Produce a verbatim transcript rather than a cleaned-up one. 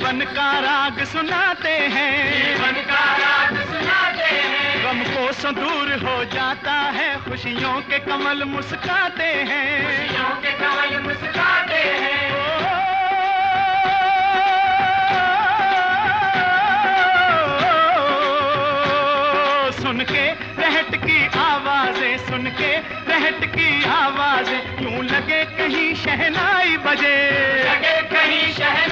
जीवन का राग सुनाते हैं, जीवन का राग सुनाते हैं। गम को सो दूर हो जाता है, खुशियों के कमल मुस्काते हैं, खुशियों के कमल मुस्काते हैं। सुन के रहट की आवाजें, सुन के रहट की आवाजें, यूं लगे कहीं शहनाई बजे, लगे कहीं शहनाई